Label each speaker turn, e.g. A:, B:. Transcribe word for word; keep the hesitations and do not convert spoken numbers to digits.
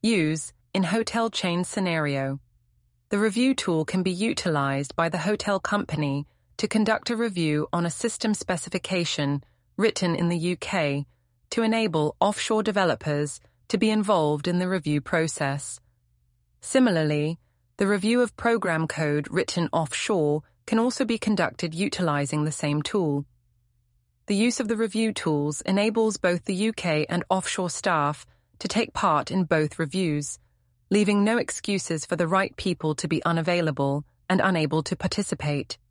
A: Use in hotel chain scenario. The review tool can be utilized by the hotel company to conduct a review on a system specification written in the U K to enable offshore developers to be involved in the review process. Similarly, the review of program code written offshore can also be conducted utilizing the same tool. The use of the review tools enables both the U K and offshore staff to take part in both reviews, leaving no excuses for the right people to be unavailable and unable to participate.